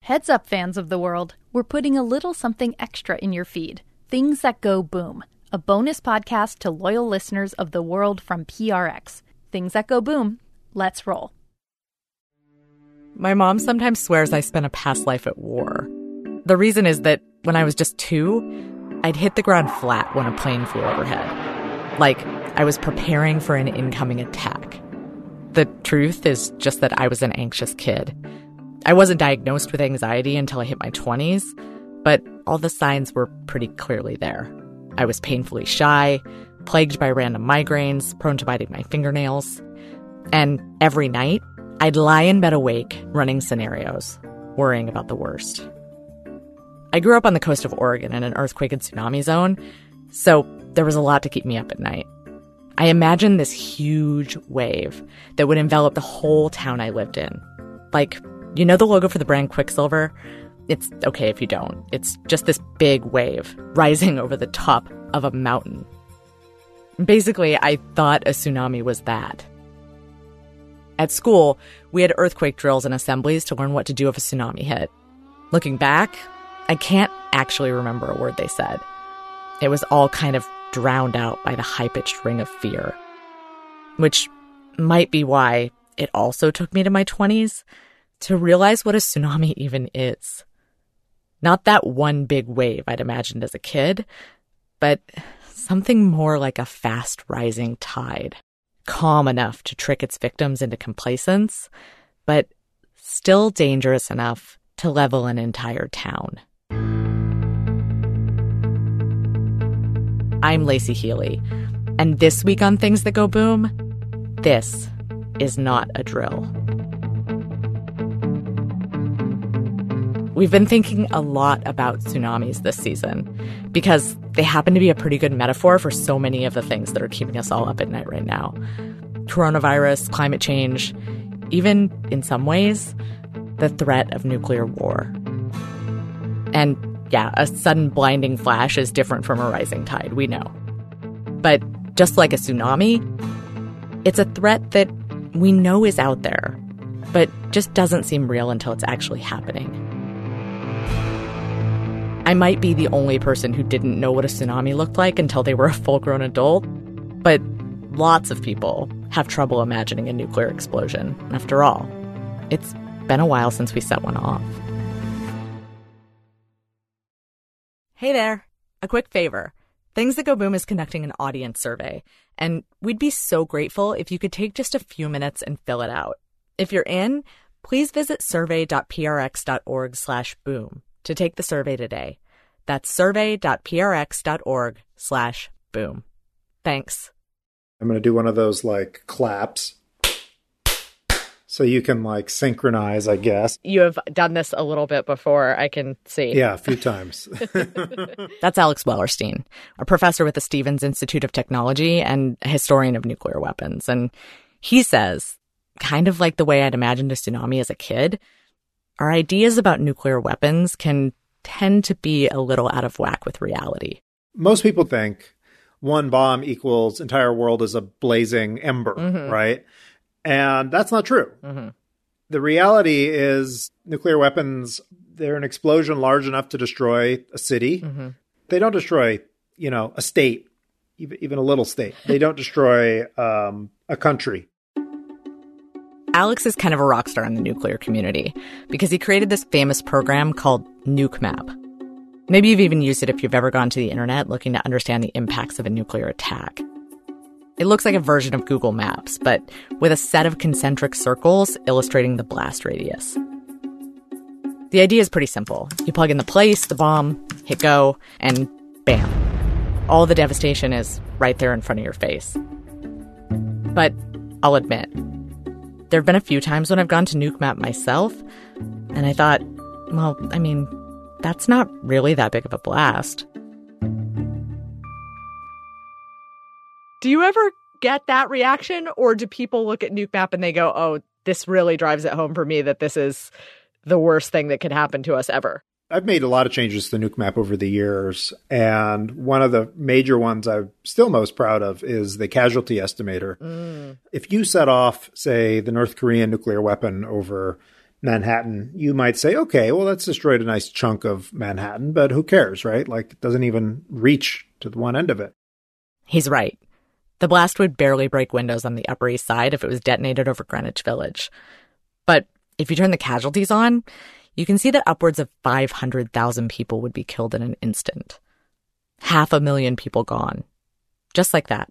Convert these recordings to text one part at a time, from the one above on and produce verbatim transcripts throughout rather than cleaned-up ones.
Heads up, fans of the world. We're putting a little something extra in your feed. Things That Go Boom, a bonus podcast to loyal listeners of the world from P R X. Things That Go Boom. Let's roll. My mom sometimes swears I spent a past life at war. The reason is that when I was just two, I'd hit the ground flat when a plane flew overhead. Like I was preparing for an incoming attack. The truth is just that I was an anxious kid. I wasn't diagnosed with anxiety until I hit my twenties, but all the signs were pretty clearly there. I was painfully shy, plagued by random migraines, prone to biting my fingernails. And every night, I'd lie in bed awake, running scenarios, worrying about the worst. I grew up on the coast of Oregon in an earthquake and tsunami zone, so there was a lot to keep me up at night. I imagined this huge wave that would envelop the whole town I lived in. Like, you know the logo for the brand Quicksilver? It's okay if you don't. It's just this big wave rising over the top of a mountain. Basically, I thought a tsunami was that. At school, we had earthquake drills and assemblies to learn what to do if a tsunami hit. Looking back, I can't actually remember a word they said. It was all kind of drowned out by the high-pitched ring of fear. Which might be why it also took me to my twenties to realize what a tsunami even is. Not that one big wave I'd imagined as a kid, but something more like a fast-rising tide. Calm enough to trick its victims into complacence, but still dangerous enough to level an entire town. I'm Lacey Healy, and this week on Things That Go Boom, this is not a drill. We've been thinking a lot about tsunamis this season because they happen to be a pretty good metaphor for so many of the things that are keeping us all up at night right now. Coronavirus, climate change, even, in some ways, the threat of nuclear war. And yeah, a sudden blinding flash is different from a rising tide, we know. But just like a tsunami, it's a threat that we know is out there, but just doesn't seem real until it's actually happening. I might be the only person who didn't know what a tsunami looked like until they were a full-grown adult, but lots of people have trouble imagining a nuclear explosion. After all, it's been a while since we set one off. Hey there, a quick favor. Things That Go Boom is conducting an audience survey, and we'd be so grateful if you could take just a few minutes and fill it out. If you're in, please visit survey.prx.org slash boom to take the survey today. That's survey.prx.org slash boom. Thanks. I'm going to do one of those, like, claps. So you can, like, synchronize, I guess. You have done this a little bit before, I can see. Yeah, a few times. That's Alex Wellerstein, a professor with the Stevens Institute of Technology and a historian of nuclear weapons. And he says, kind of like the way I'd imagined a tsunami as a kid, our ideas about nuclear weapons can tend to be a little out of whack with reality. Most people think one bomb equals entire world is a blazing ember, mm-hmm. right? And that's not true. Mm-hmm. The reality is nuclear weapons, they're an explosion large enough to destroy a city. Mm-hmm. They don't destroy, you know, a state, even, even a little state. They don't destroy um, a country. Alex is kind of a rock star in the nuclear community because he created this famous program called NukeMap. Maybe you've even used it if you've ever gone to the internet looking to understand the impacts of a nuclear attack. It looks like a version of Google Maps, but with a set of concentric circles illustrating the blast radius. The idea is pretty simple. You plug in the place, the bomb, hit go, and bam. All the devastation is right there in front of your face. But I'll admit, there have been a few times when I've gone to NukeMap myself, and I thought, well, I mean, that's not really that big of a blast. Do you ever get that reaction, or do people look at NukeMap and they go, oh, this really drives it home for me that this is the worst thing that could happen to us ever? I've made a lot of changes to NukeMap over the years, and one of the major ones I'm still most proud of is the casualty estimator. Mm. If you set off, say, the North Korean nuclear weapon over Manhattan, you might say, okay, well, that's destroyed a nice chunk of Manhattan, but who cares, right? Like, it doesn't even reach to the one end of it. He's right. The blast would barely break windows on the Upper East Side if it was detonated over Greenwich Village. But if you turn the casualties on, you can see that upwards of five hundred thousand people would be killed in an instant. Half a million people gone. Just like that.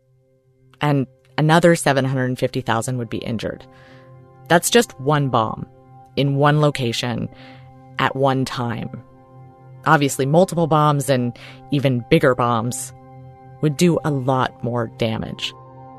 And another seven hundred fifty thousand would be injured. That's just one bomb, in one location, at one time. Obviously, multiple bombs and even bigger bombs would do a lot more damage.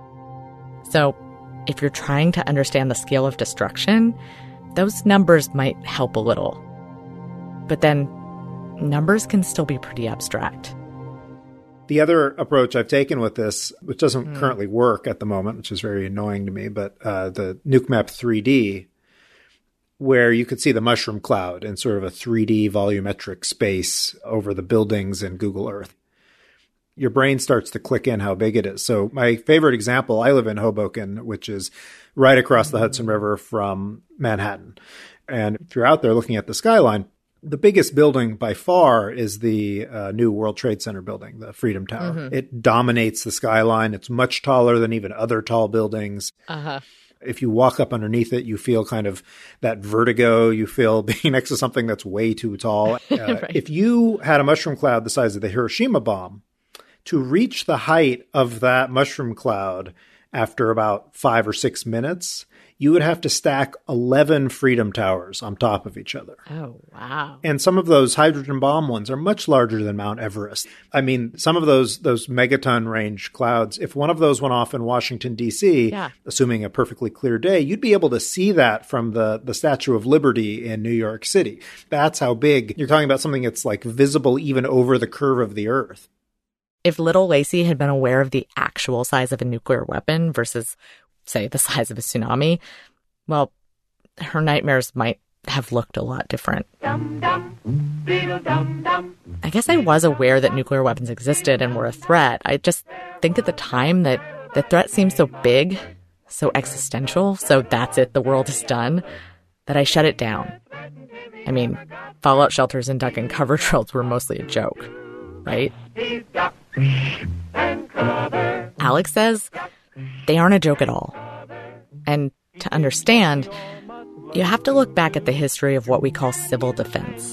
So, if you're trying to understand the scale of destruction, those numbers might help a little. But then, numbers can still be pretty abstract. The other approach I've taken with this, which doesn't mm. currently work at the moment, which is very annoying to me, but uh, the NukeMap three D, where you could see the mushroom cloud in sort of a three D volumetric space over the buildings in Google Earth. Your brain starts to click in how big it is. So my favorite example, I live in Hoboken, which is right across the Hudson River from Manhattan. And if you're out there looking at the skyline, the biggest building by far is the uh, new World Trade Center building, the Freedom Tower. Mm-hmm. It dominates the skyline. It's much taller than even other tall buildings. Uh-huh. If you walk up underneath it, you feel kind of that vertigo. You feel being next to something that's way too tall. Uh, right. If you had a mushroom cloud the size of the Hiroshima bomb, to reach the height of that mushroom cloud after about five or six minutes, you would have to stack eleven Freedom Towers on top of each other. Oh, wow. And some of those hydrogen bomb ones are much larger than Mount Everest. I mean, some of those those megaton range clouds, if one of those went off in Washington, D C, yeah. assuming a perfectly clear day, you'd be able to see that from the, the Statue of Liberty in New York City. That's how big. You're talking about something that's like visible even over the curve of the Earth. If little Lacey had been aware of the actual size of a nuclear weapon versus, say, the size of a tsunami, well, her nightmares might have looked a lot different. Dum, dum, dum, dum. I guess I was aware that nuclear weapons existed and were a threat. I just think at the time that the threat seemed so big, so existential, so that's it, the world is done, that I shut it down. I mean, fallout shelters and duck and cover drills were mostly a joke, right? Alex says they aren't a joke at all. And to understand, you have to look back at the history of what we call civil defense.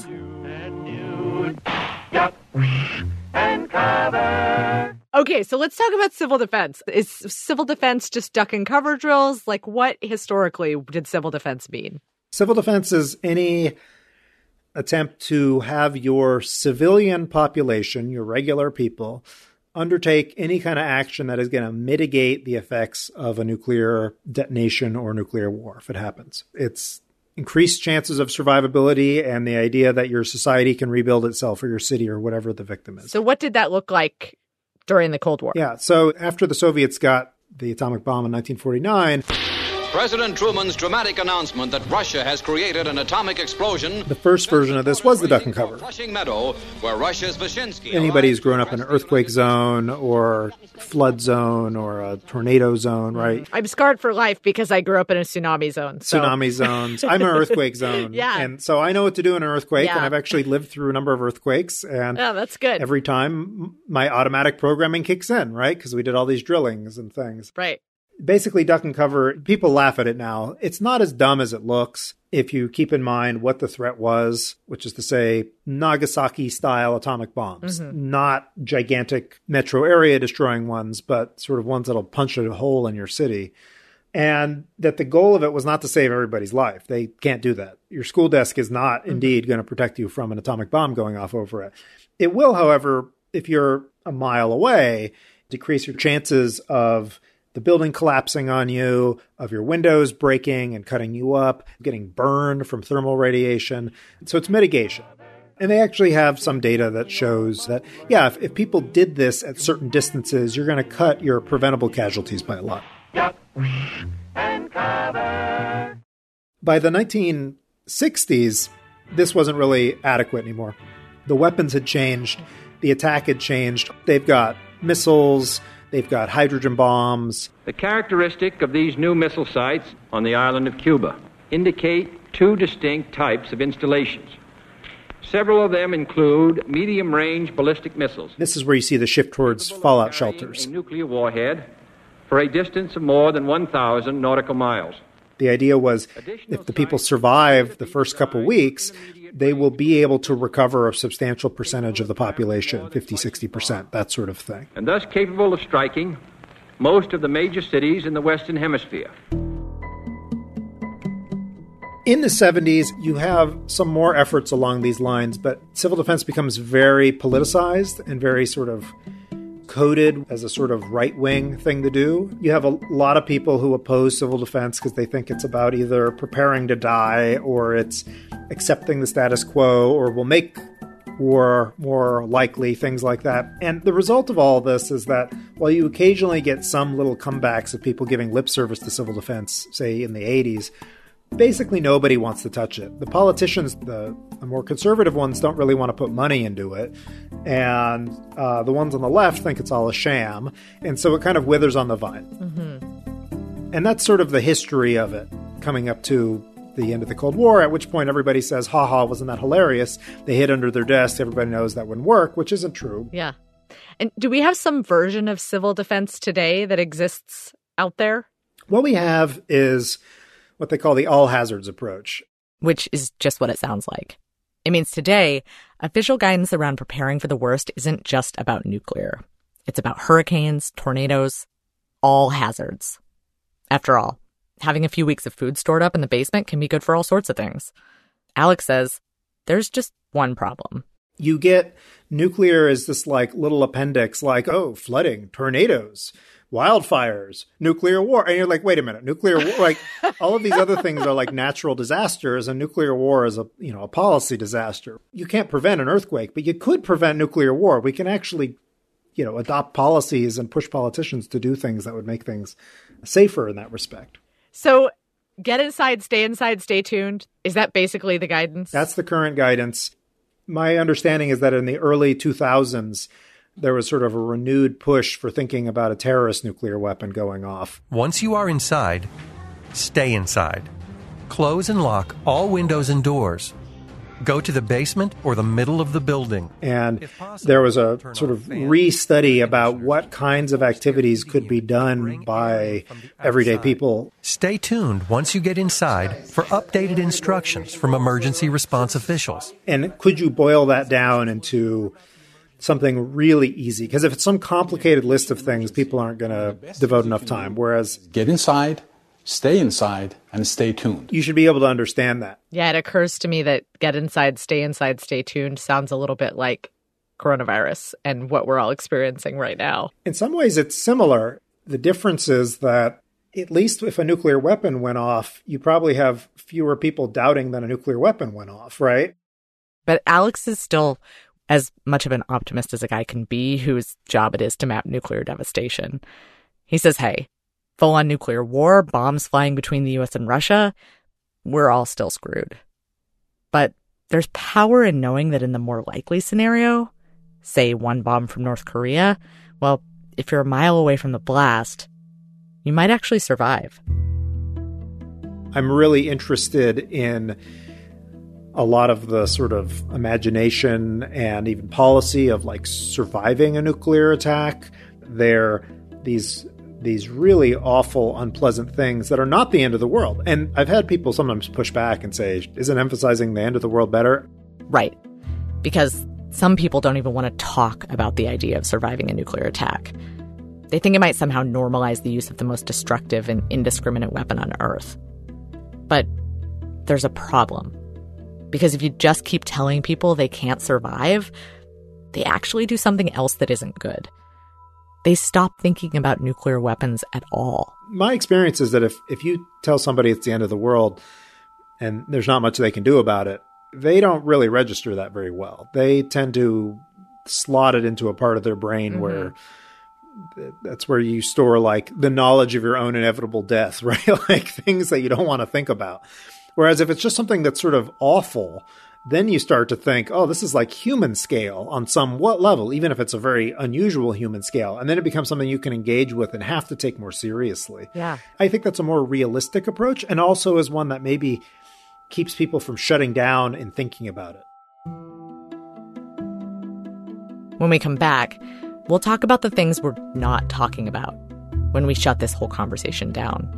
Okay, so let's talk about civil defense. Is civil defense just duck and cover drills? Like, what historically did civil defense mean? Civil defense is any attempt to have your civilian population, your regular people, undertake any kind of action that is going to mitigate the effects of a nuclear detonation or nuclear war if it happens. It's increased chances of survivability and the idea that your society can rebuild itself or your city or whatever the victim is. So what did that look like during the Cold War? Yeah. So after the Soviets got the atomic bomb in nineteen forty-nine... President Truman's dramatic announcement that Russia has created an atomic explosion. The first version of this was the duck and cover. Flushing Meadow, where Russia's Vyshinsky. Anybody who's grown up in an earthquake zone or flood zone or a tornado zone, right? I'm scarred for life because I grew up in a tsunami zone. So. Tsunami zones. I'm in an earthquake zone. Yeah. And so I know what to do in an earthquake. Yeah. And I've actually lived through a number of earthquakes. And oh, that's good. Every time my automatic programming kicks in, right? Because we did all these drillings and things. Right. Basically, duck and cover, people laugh at it now. It's not as dumb as it looks if you keep in mind what the threat was, which is to say Nagasaki-style atomic bombs. Mm-hmm. Not gigantic metro area destroying ones, but sort of ones that'll punch a hole in your city. And that the goal of it was not to save everybody's life. They can't do that. Your school desk is not mm-hmm. indeed going to protect you from an atomic bomb going off over it. It will, however, if you're a mile away, decrease your chances of the building collapsing on you, of your windows breaking and cutting you up, getting burned from thermal radiation. So it's mitigation. And they actually have some data that shows that, yeah, if, if people did this at certain distances, you're going to cut your preventable casualties by a lot. By the nineteen sixties, this wasn't really adequate anymore. The weapons had changed. The attack had changed. They've got missiles. They've got hydrogen bombs. The characteristic of these new missile sites on the island of Cuba indicate two distinct types of installations. Several of them include medium-range ballistic missiles. This is where you see the shift towards fallout shelters. A nuclear warhead for a distance of more than one thousand nautical miles. The idea was if the people survive the first couple weeks, they will be able to recover a substantial percentage of the population, fifty, sixty percent, that sort of thing. And thus capable of striking most of the major cities in the Western Hemisphere. In the seventies, you have some more efforts along these lines, but civil defense becomes very politicized and very sort of coded as a sort of right-wing thing to do. You have a lot of people who oppose civil defense because they think it's about either preparing to die or it's accepting the status quo or will make war more likely, things like that. And the result of all this is that while you occasionally get some little comebacks of people giving lip service to civil defense, say in the eighties, basically nobody wants to touch it. The politicians, the, the more conservative ones, don't really want to put money into it. And uh, the ones on the left think it's all a sham. And so it kind of withers on the vine. Mm-hmm. And that's sort of the history of it, coming up to the end of the Cold War, at which point everybody says, ha ha, wasn't that hilarious? They hid under their desk. Everybody knows that wouldn't work, which isn't true. Yeah. And do we have some version of civil defense today that exists out there? What we have is what they call the all hazards approach. Which is just what it sounds like. It means today, official guidance around preparing for the worst isn't just about nuclear. It's about hurricanes, tornadoes, all hazards. After all, having a few weeks of food stored up in the basement can be good for all sorts of things. Alex says there's just one problem. You get nuclear as this like little appendix, like, oh, flooding, tornadoes, wildfires, nuclear war. And you're like, wait a minute, nuclear war, like all of these other things are like natural disasters, and nuclear war is a, you know, a policy disaster. You can't prevent an earthquake, but you could prevent nuclear war. We can actually, you know, adopt policies and push politicians to do things that would make things safer in that respect. So get inside, stay inside, stay tuned. Is that basically the guidance? That's the current guidance. My understanding is that in the early two thousands, there was sort of a renewed push for thinking about a terrorist nuclear weapon going off. Once you are inside, stay inside. Close and lock all windows and doors. Go to the basement or the middle of the building. And there was a sort of re-study about what kinds of activities could be done by everyday people. Stay tuned once you get inside for updated instructions from emergency response officials. And could you boil that down into something really easy? Because if it's some complicated list of things, people aren't going to devote enough time. Whereas get inside, stay inside, and stay tuned. You should be able to understand that. Yeah, it occurs to me that get inside, stay inside, stay tuned sounds a little bit like coronavirus and what we're all experiencing right now. In some ways, it's similar. The difference is that at least if a nuclear weapon went off, you probably have fewer people doubting that a nuclear weapon went off, right? But Alex is still as much of an optimist as a guy can be whose job it is to map nuclear devastation. He says, hey, full-on nuclear war, bombs flying between the U S and Russia, we're all still screwed. But there's power in knowing that in the more likely scenario, say one bomb from North Korea, well, if you're a mile away from the blast, you might actually survive. I'm really interested in a lot of the sort of imagination and even policy of like surviving a nuclear attack. They're these these really awful, unpleasant things that are not the end of the world. And I've had people sometimes push back and say, isn't emphasizing the end of the world better? Right. Because some people don't even want to talk about the idea of surviving a nuclear attack. They think it might somehow normalize the use of the most destructive and indiscriminate weapon on Earth. But there's a problem. Because if you just keep telling people they can't survive, they actually do something else that isn't good. They stop thinking about nuclear weapons at all. My experience is that if, if you tell somebody it's the end of the world and there's not much they can do about it, they don't really register that very well. They tend to slot it into a part of their brain mm-hmm. where that's where you store like the knowledge of your own inevitable death, right? Like things that you don't want to think about. Whereas if it's just something that's sort of awful, then you start to think, oh, this is like human scale on some what level, even if it's a very unusual human scale. And then it becomes something you can engage with and have to take more seriously. Yeah. I think that's a more realistic approach, and also is one that maybe keeps people from shutting down and thinking about it. When we come back, we'll talk about the things we're not talking about when we shut this whole conversation down.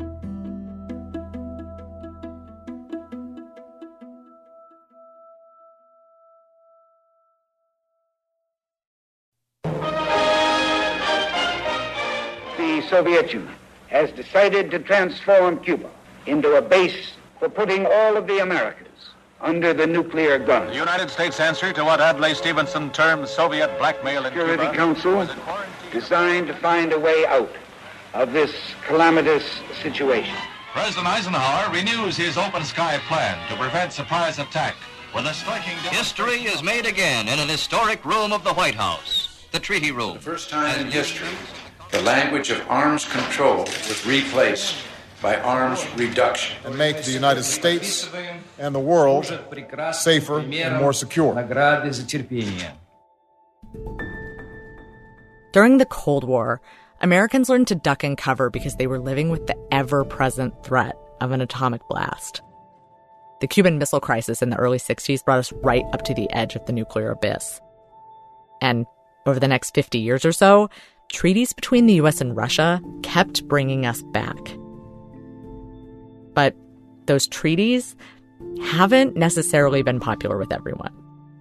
The Soviet Union has decided to transform Cuba into a base for putting all of the Americas under the nuclear gun. The United States answer to what Adlai Stevenson termed Soviet blackmail in Security Cuba. Council designed to find a way out of this calamitous situation. President Eisenhower renews his open sky plan to prevent surprise attack with a striking... History is made again in an historic room of the White House, the Treaty Room. For the first time in history, the language of arms control was replaced by arms reduction. And make the United States and the world safer and more secure. During the Cold War, Americans learned to duck and cover because they were living with the ever-present threat of an atomic blast. The Cuban Missile Crisis in the early sixties brought us right up to the edge of the nuclear abyss. And over the next fifty years or so, treaties between the U S and Russia kept bringing us back. But those treaties haven't necessarily been popular with everyone.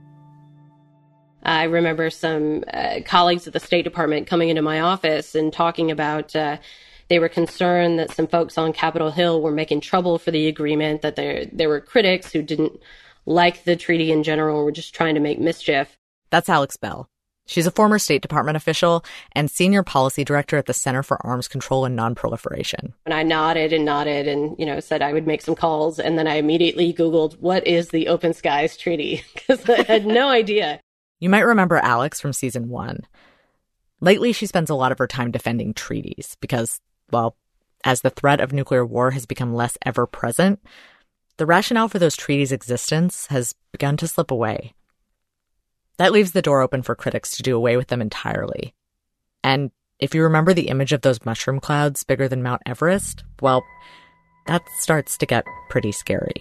I remember some uh, colleagues at the State Department coming into my office and talking about uh, they were concerned that some folks on Capitol Hill were making trouble for the agreement, that there there were critics who didn't like the treaty in general and were just trying to make mischief. That's Alex Bell. She's a former State Department official and senior policy director at the Center for Arms Control and Nonproliferation. And I nodded and nodded and, you know, said I would make some calls. And then I immediately Googled, what is the Open Skies Treaty? Because I had no idea. You might remember Alex from season one. Lately, she spends a lot of her time defending treaties because, well, as the threat of nuclear war has become less ever present, the rationale for those treaties' existence has begun to slip away. That leaves the door open for critics to do away with them entirely. And if you remember the image of those mushroom clouds bigger than Mount Everest, well, that starts to get pretty scary.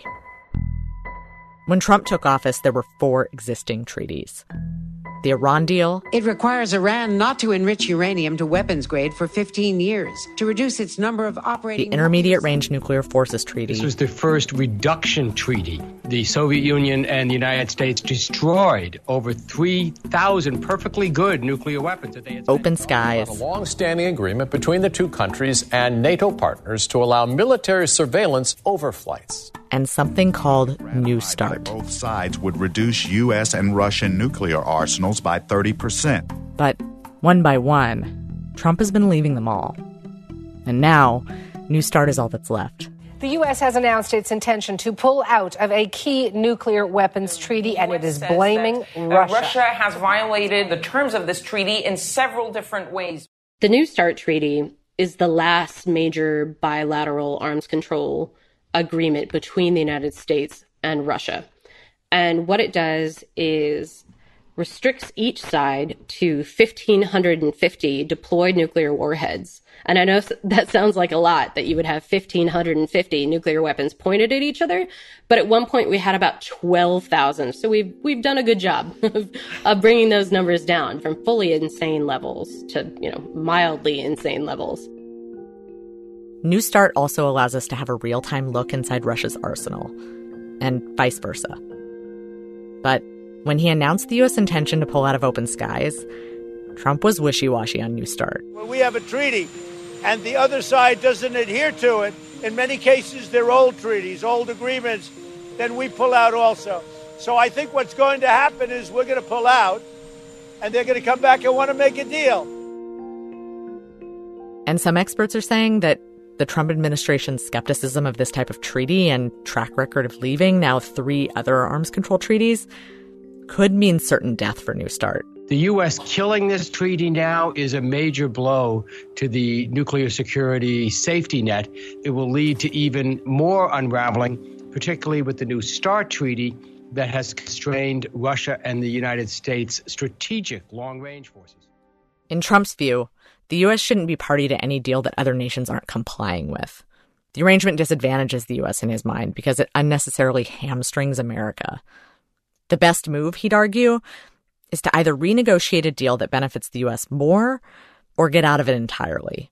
When Trump took office, there were four existing treaties. The Iran deal. It requires Iran not to enrich uranium to weapons grade for fifteen years, to reduce its number of operating... The Intermediate Range Nuclear Forces Treaty. This was the first reduction treaty. The Soviet Union and the United States destroyed over three thousand perfectly good nuclear weapons that they had... Open Skies. A long-standing agreement between the two countries and NATO partners to allow military surveillance over flights. And something called New START. Both sides would reduce U S and Russian nuclear arsenals by thirty percent. But one by one, Trump has been leaving them all. And now, New START is all that's left. The U S has announced its intention to pull out of a key nuclear weapons treaty, and it is blaming that, uh, Russia. Russia has violated the terms of this treaty in several different ways. The New START treaty is the last major bilateral arms control agreement between the United States and Russia. And what it does is restricts each side to one thousand five hundred fifty deployed nuclear warheads. And I know that sounds like a lot, that you would have one thousand five hundred fifty nuclear weapons pointed at each other. But at one point we had about twelve thousand. So we've we've done a good job of, of bringing those numbers down from fully insane levels to, you know, mildly insane levels. New START also allows us to have a real-time look inside Russia's arsenal, and vice versa. But when he announced the U S intention to pull out of Open Skies, Trump was wishy-washy on New START. When we have a treaty and the other side doesn't adhere to it, in many cases they're old treaties, old agreements, then we pull out also. So I think what's going to happen is we're going to pull out, and they're going to come back and want to make a deal. And some experts are saying that the Trump administration's skepticism of this type of treaty and track record of leaving now three other arms control treaties could mean certain death for New START. The U S killing this treaty now is a major blow to the nuclear security safety net. It will lead to even more unraveling, particularly with the New START treaty, that has constrained Russia and the United States' strategic long-range forces. In Trump's view, the U S shouldn't be party to any deal that other nations aren't complying with. The arrangement disadvantages the U S in his mind because it unnecessarily hamstrings America. The best move, he'd argue, is to either renegotiate a deal that benefits the U S more or get out of it entirely.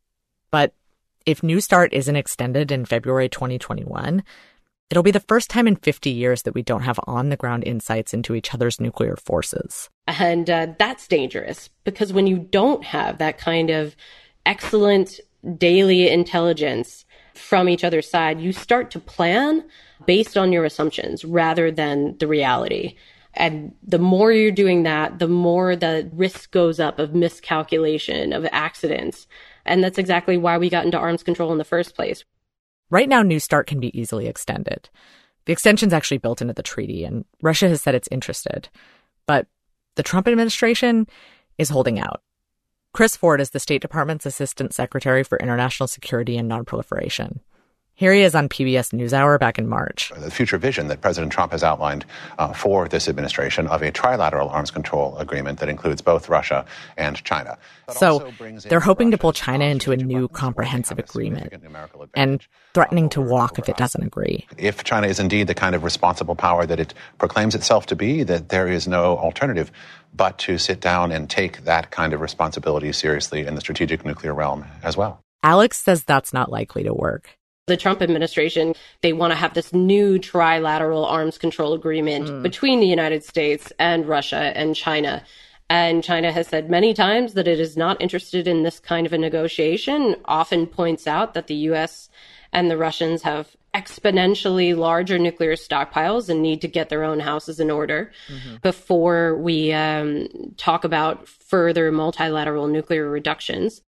But if New START isn't extended in February twenty twenty-one, it'll be the first time in fifty years that we don't have on-the-ground insights into each other's nuclear forces. And uh, that's dangerous because when you don't have that kind of excellent daily intelligence from each other's side, you start to plan based on your assumptions rather than the reality. And the more you're doing that, the more the risk goes up of miscalculation, of accidents. And that's exactly why we got into arms control in the first place. Right now, New START can be easily extended. The extension's actually built into the treaty, and Russia has said it's interested. But the Trump administration is holding out. Chris Ford is the State Department's Assistant Secretary for International Security and Nonproliferation. Here he is on P B S NewsHour back in March. The future vision that President Trump has outlined uh, for this administration of a trilateral arms control agreement that includes both Russia and China. So they're hoping to pull China into a new comprehensive agreement and threatening to walk if it doesn't agree. If China is indeed the kind of responsible power that it proclaims itself to be, that there is no alternative but to sit down and take that kind of responsibility seriously in the strategic nuclear realm as well. Alex says that's not likely to work. The Trump administration, they want to have this new trilateral arms control agreement mm. between the United States and Russia and China. And China has said many times that it is not interested in this kind of a negotiation, often points out that the U S and the Russians have exponentially larger nuclear stockpiles and need to get their own houses in order mm-hmm. before we um, talk about further multilateral nuclear reductions.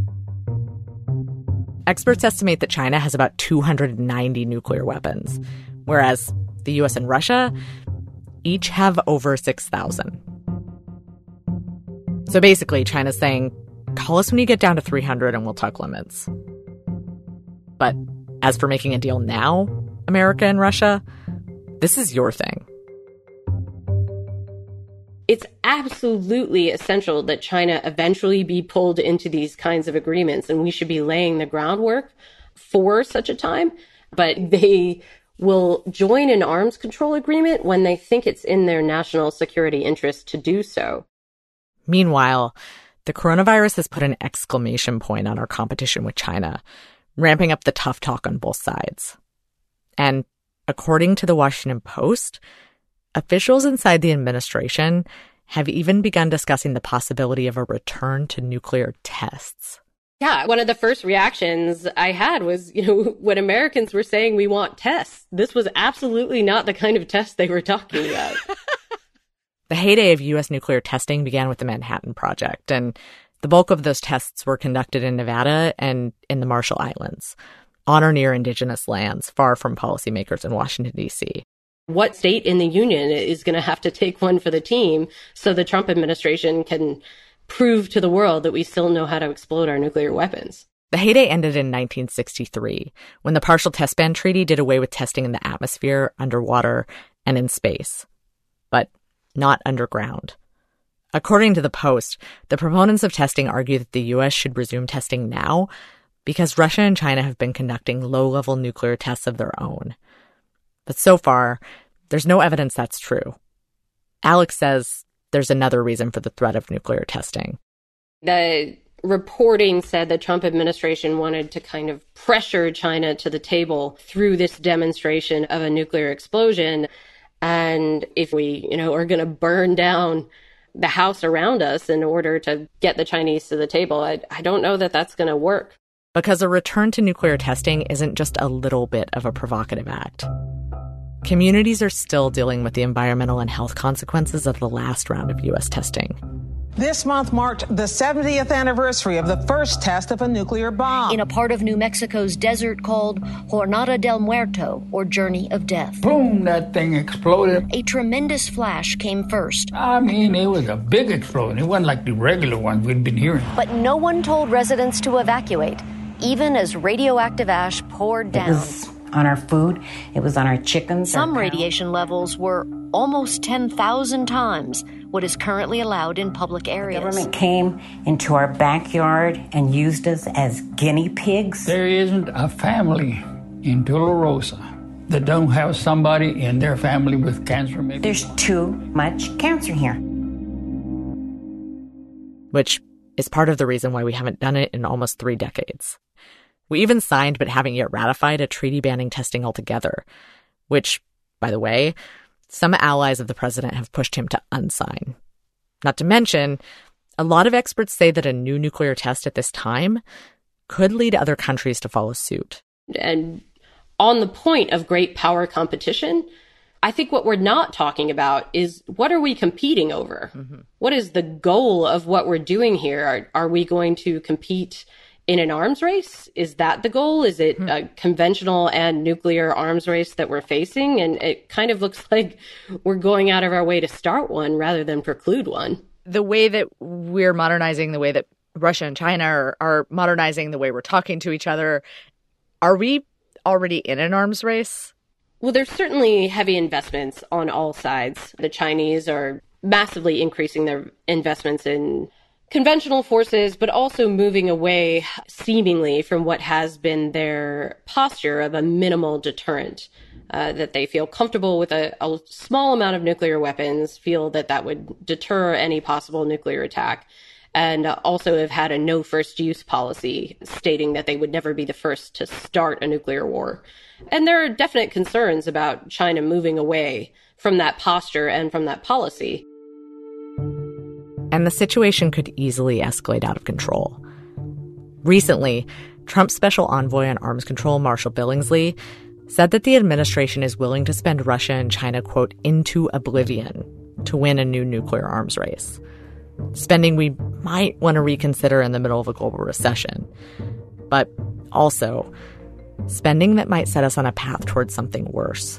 Experts estimate that China has about two hundred ninety nuclear weapons, whereas the U S and Russia each have over six thousand. So basically, China's saying, call us when you get down to three hundred and we'll talk limits. But as for making a deal now, America and Russia, this is your thing. It's absolutely essential that China eventually be pulled into these kinds of agreements, and we should be laying the groundwork for such a time. But they will join an arms control agreement when they think it's in their national security interest to do so. Meanwhile, the coronavirus has put an exclamation point on our competition with China, ramping up the tough talk on both sides. And according to the Washington Post, officials inside the administration have even begun discussing the possibility of a return to nuclear tests. Yeah, one of the first reactions I had was, you know, when Americans were saying we want tests, this was absolutely not the kind of test they were talking about. The heyday of U S nuclear testing began with the Manhattan Project, and the bulk of those tests were conducted in Nevada and in the Marshall Islands, on or near indigenous lands, far from policymakers in Washington, D C What state in the union is going to have to take one for the team so the Trump administration can prove to the world that we still know how to explode our nuclear weapons? The heyday ended in nineteen sixty-three, when the Partial Test Ban Treaty did away with testing in the atmosphere, underwater, and in space. But not underground. According to the Post, the proponents of testing argue that the U S should resume testing now because Russia and China have been conducting low-level nuclear tests of their own. But so far, there's no evidence that's true. Alex says there's another reason for the threat of nuclear testing. The reporting said the Trump administration wanted to kind of pressure China to the table through this demonstration of a nuclear explosion. And if we, you know, are going to burn down the house around us in order to get the Chinese to the table, I, I don't know that that's going to work. Because a return to nuclear testing isn't just a little bit of a provocative act. Communities are still dealing with the environmental and health consequences of the last round of U S testing. This month marked the seventieth anniversary of the first test of a nuclear bomb. In a part of New Mexico's desert called Jornada del Muerto, or Journey of Death. Boom, that thing exploded. A tremendous flash came first. I mean, it was a big explosion. It wasn't like the regular ones we'd been hearing. But no one told residents to evacuate, even as radioactive ash poured down. It was on our food. It was on our chickens. Some radiation levels were almost ten thousand times what is currently allowed in public areas. The government came into our backyard and used us as guinea pigs. There isn't a family in Tularosa that don't have somebody in their family with cancer. Maybe. There's too much cancer here. Which is part of the reason why we haven't done it in almost three decades. We even signed but haven't yet ratified a treaty banning testing altogether, which, by the way, some allies of the president have pushed him to unsign. Not to mention, a lot of experts say that a new nuclear test at this time could lead other countries to follow suit. And on the point of great power competition, I think what we're not talking about is what are we competing over? Mm-hmm. What is the goal of what we're doing here? Are, are we going to compete in an arms race? Is that the goal? Is it mm-hmm. a conventional and nuclear arms race that we're facing? And it kind of looks like we're going out of our way to start one rather than preclude one. The way that we're modernizing, the way that Russia and China are, are modernizing, the way we're talking to each other, are we already in an arms race? Well, there's certainly heavy investments on all sides. The Chinese are massively increasing their investments in conventional forces, but also moving away seemingly from what has been their posture of a minimal deterrent, uh, that they feel comfortable with a, a small amount of nuclear weapons, feel that that would deter any possible nuclear attack, and uh, also have had a no first use policy stating that they would never be the first to start a nuclear war. And there are definite concerns about China moving away from that posture and from that policy. And the situation could easily escalate out of control. Recently, Trump's special envoy on arms control, Marshall Billingsley, said that the administration is willing to spend Russia and China, quote, into oblivion to win a new nuclear arms race. Spending we might want to reconsider in the middle of a global recession. But also, spending that might set us on a path towards something worse.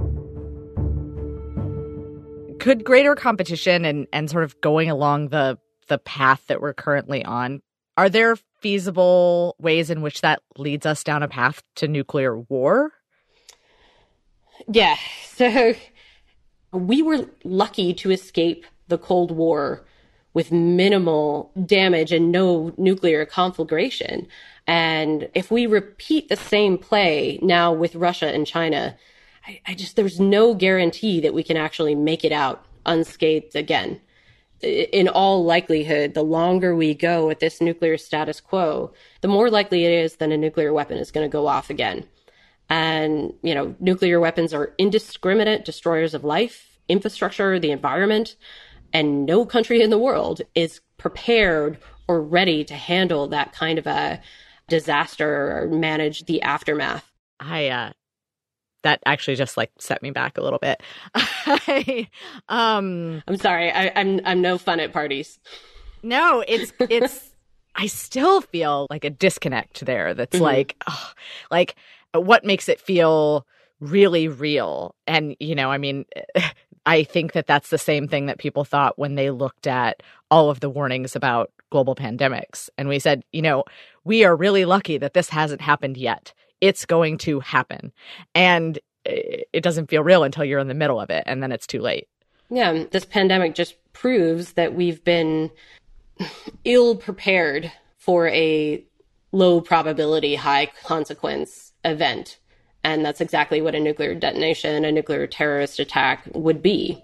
Could greater competition and, and sort of going along the the path that we're currently on, are there feasible ways in which that leads us down a path to nuclear war? Yeah. So we were lucky to escape the Cold War with minimal damage and no nuclear conflagration. And if we repeat the same play now with Russia and China, I, I just, there's no guarantee that we can actually make it out unscathed again. In all likelihood, the longer we go with this nuclear status quo, the more likely it is that a nuclear weapon is going to go off again. And, you know, nuclear weapons are indiscriminate destroyers of life, infrastructure, the environment, and no country in the world is prepared or ready to handle that kind of a disaster or manage the aftermath. I, uh, that actually just like set me back a little bit. I, um, I'm sorry. I, I'm, I'm no fun at parties. No, it's, it's, I still feel like a disconnect there. That's mm-hmm. like, oh, like what makes it feel really real? And, you know, I mean, I think that that's the same thing that people thought when they looked at all of the warnings about global pandemics. And we said, you know, we are really lucky that this hasn't happened yet. It's going to happen. And it doesn't feel real until you're in the middle of it, and then it's too late. Yeah, this pandemic just proves that we've been ill prepared for a low probability, high consequence event. And that's exactly what a nuclear detonation, a nuclear terrorist attack would be.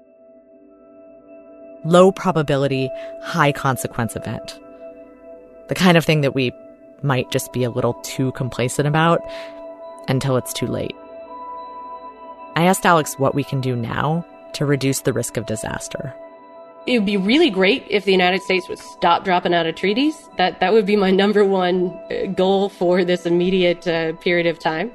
Low probability, high consequence event. The kind of thing that we might just be a little too complacent about until it's too late. I asked Alex what we can do now to reduce the risk of disaster. It would be really great if the United States would stop dropping out of treaties. That that would be my number one goal for this immediate uh, period of time.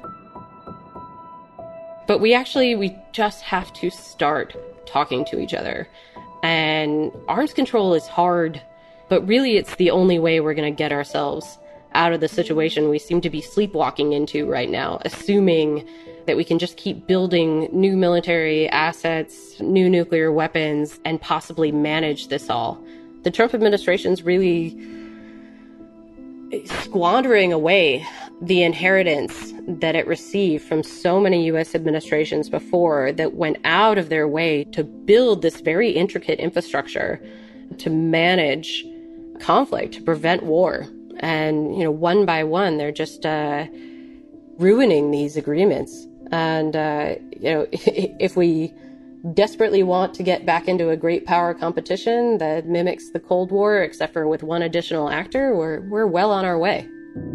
But we actually, we just have to start talking to each other. And arms control is hard, but really it's the only way we're going to get ourselves out of the situation we seem to be sleepwalking into right now, assuming that we can just keep building new military assets, new nuclear weapons, and possibly manage this all. The Trump administration's really squandering away the inheritance that it received from so many U S administrations before that went out of their way to build this very intricate infrastructure to manage conflict, to prevent war. And, you know, one by one, they're just uh, ruining these agreements. And, uh, you know, if we desperately want to get back into a great power competition that mimics the Cold War, except for with one additional actor, we're we're well on our way.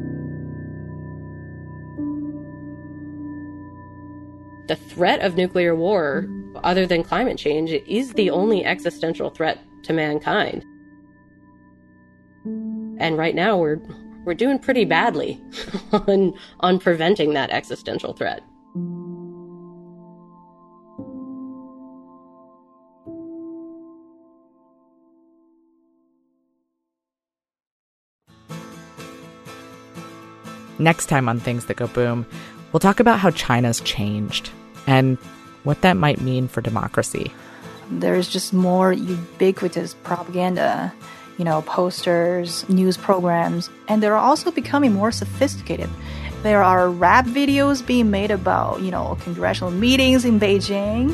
The threat of nuclear war, other than climate change, is the only existential threat to mankind. And right now we're we're doing pretty badly on on preventing that existential threat. Next time on Things That Go Boom, we'll talk about how China's changed and what that might mean for democracy. There's just more ubiquitous propaganda, you know, posters, news programs, and they're also becoming more sophisticated. There are rap videos being made about, you know, congressional meetings in Beijing.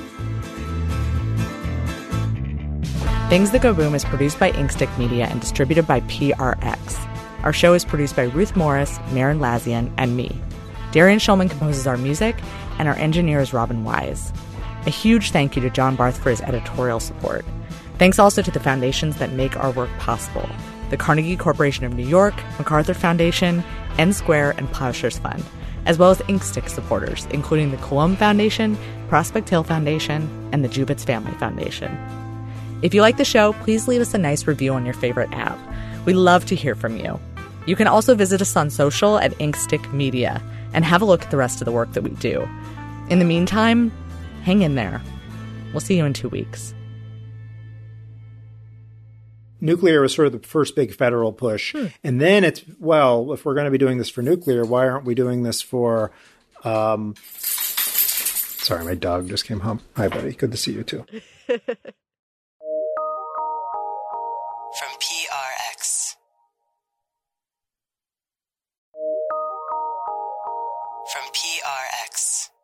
Things That Go Boom is produced by Inkstick Media and distributed by P R X. Our show is produced by Ruth Morris, Maren Lazian, and me. Darian Schulman composes our music, and our engineer is Robin Wise. A huge thank you to John Barth for his editorial support. Thanks also to the foundations that make our work possible: the Carnegie Corporation of New York, MacArthur Foundation, N Square, and Plowshares Fund, as well as Inkstick supporters, including the Coulomb Foundation, Prospect Hill Foundation, and the Jubitz Family Foundation. If you like the show, please leave us a nice review on your favorite app. We love to hear from you. You can also visit us on social at Inkstick Media and have a look at the rest of the work that we do. In the meantime, hang in there. We'll see you in two weeks. Nuclear was sort of the first big federal push. Hmm. And then it's, well, if we're going to be doing this for nuclear, why aren't we doing this for... Um... Sorry, my dog just came home. Hi, buddy. Good to see you, too. From P R X. From P R X.